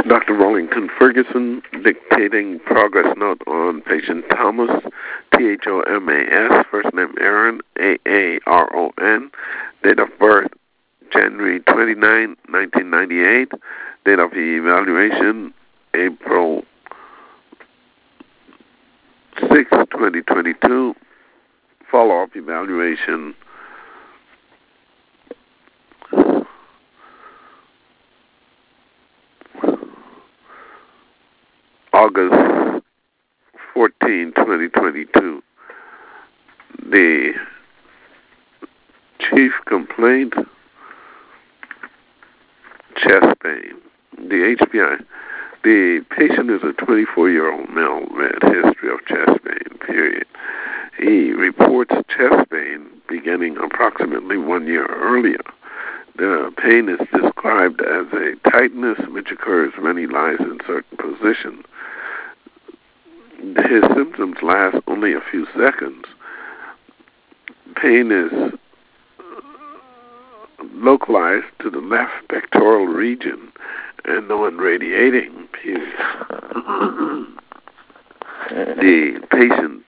Dr. Rollington Ferguson dictating progress note on patient Thomas, Thomas, first name Aaron, Aaron, date of birth January 29, 1998, date of evaluation April 6, 2022, follow-up evaluation August 14, 2022. The chief complaint, chest pain. The HPI. The patient is a 24-year-old male with history of chest pain, period. He reports chest pain beginning approximately 1 year earlier. The pain is described as a tightness which occurs when he lies in certain positions. His symptoms last only a few seconds. Pain is localized to the left pectoral region and non-radiating, period. The patient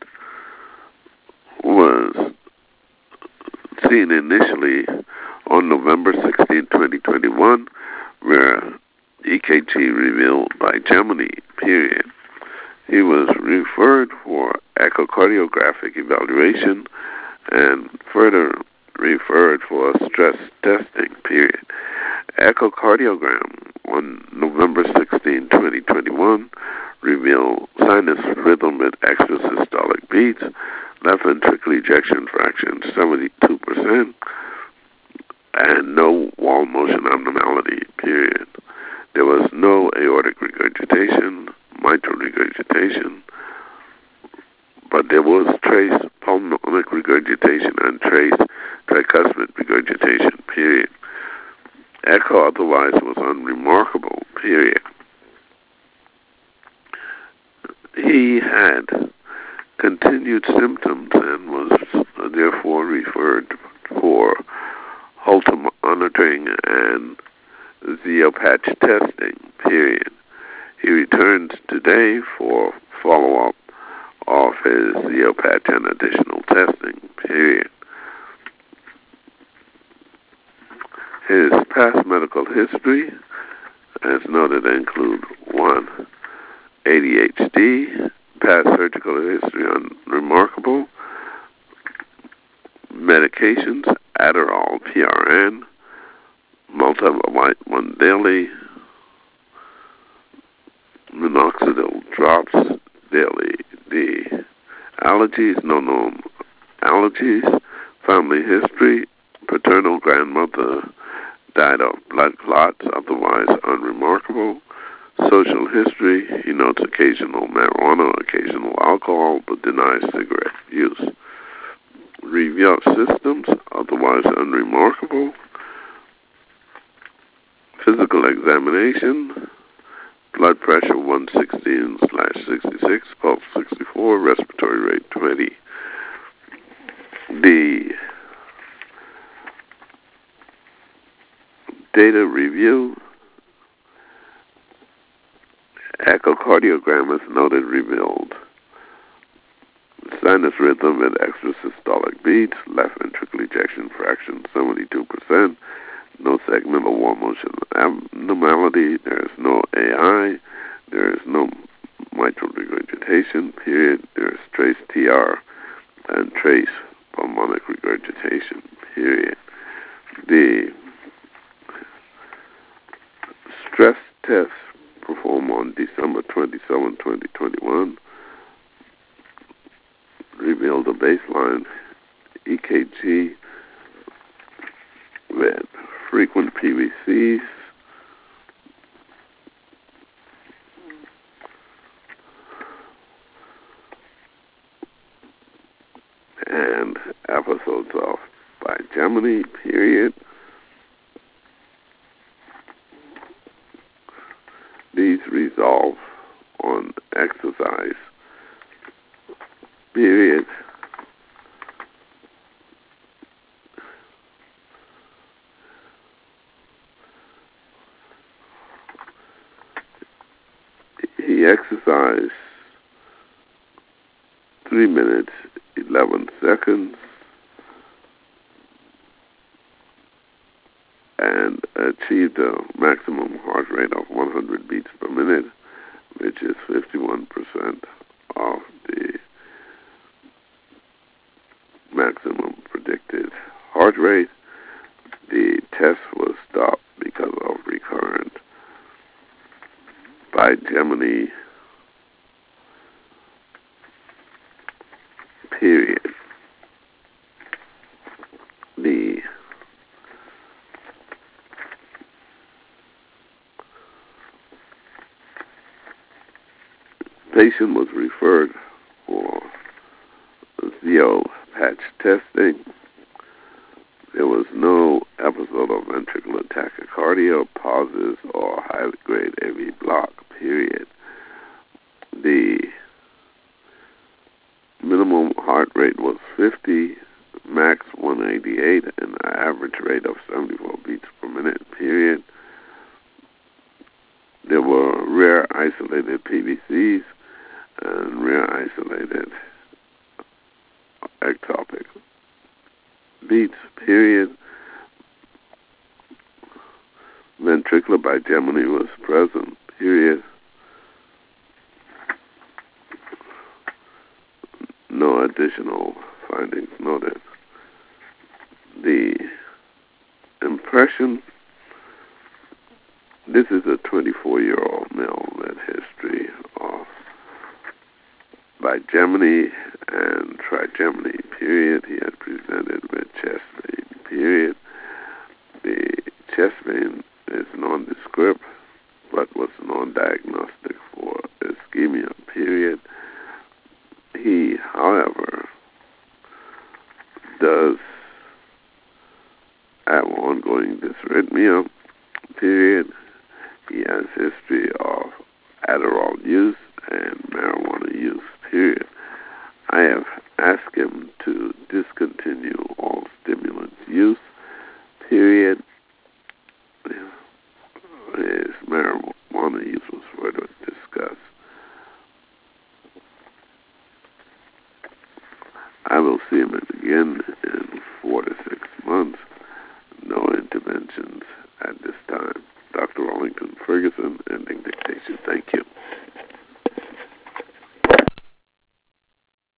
was seen initially on November 16, 2021, where EKG revealed by Germany, period. He was referred for echocardiographic evaluation and further referred for stress testing, period. Echocardiogram on November 16, 2021, revealed sinus rhythm with extrasystolic beats, left ventricular ejection fraction 72%, and no wall motion abnormality, period. There was no aortic regurgitation, mitral regurgitation, but there was trace pulmonic regurgitation and trace tricuspid regurgitation, period. Echo otherwise was unremarkable, period. He had continued symptoms and was therefore referred for Holter monitoring and Zeopatch testing, period. He returns today for follow-up of his Zeopatch and additional testing, period. His past medical history, as noted, include 1, ADHD, past surgical history unremarkable, medications, Adderall, PRN, multivitamin 1 daily, minoxidil drops daily. The allergies, no known allergies, family history, paternal grandmother died of blood clots, otherwise unremarkable. Social history, he notes occasional marijuana, occasional alcohol, but denies cigarette use. Review of systems, otherwise unremarkable. Physical examination, blood pressure 116/66, pulse 64, respiratory rate 20. The data review, echocardiogram as noted revealed sinus rhythm and extrasystolic beats, left ventricular ejection fraction 72%, no segmental wall motion abnormality, there is no AI, there is no mitral regurgitation, period, there is trace TR and trace pulmonic regurgitation, period. The stress test performed on December 27, 2021 revealed a baseline EKG with frequent PVCs, and episodes of bigeminy, period. These resolve on exercise, period. He exercised 3 minutes, 11 seconds, and achieved a maximum heart rate of 100 beats per minute, which is 51% of the maximum predicted heart rate. The test was stopped because of recurrent bigeminy, period. The patient was referred for Zio patch testing. There was no episode of ventricular tachycardia, pauses, or high-grade AV block, period. The minimum heart rate was 50, max 188, and an average rate of 74 beats per minute, period. There were rare isolated PVCs and rare isolated ectopic beats, period. Ventricular bigeminy was present, period. No additional findings noted. The impression, this is a 24-year-old male with history of bigeminy and trigeminy, period. He had presented with chest pain, period. The chest pain is nondescript, but was non-diagnostic for ischemia, period. He, however, does have ongoing dysrhythmia, period. He has history of Adderall use and marijuana use, period. I have asked him to discontinue all stimulants use, period. His marijuana use was further discussed. I will see him again in 4 to 6 months. No interventions at this time. Dr. Wellington Ferguson, ending dictation. Thank you.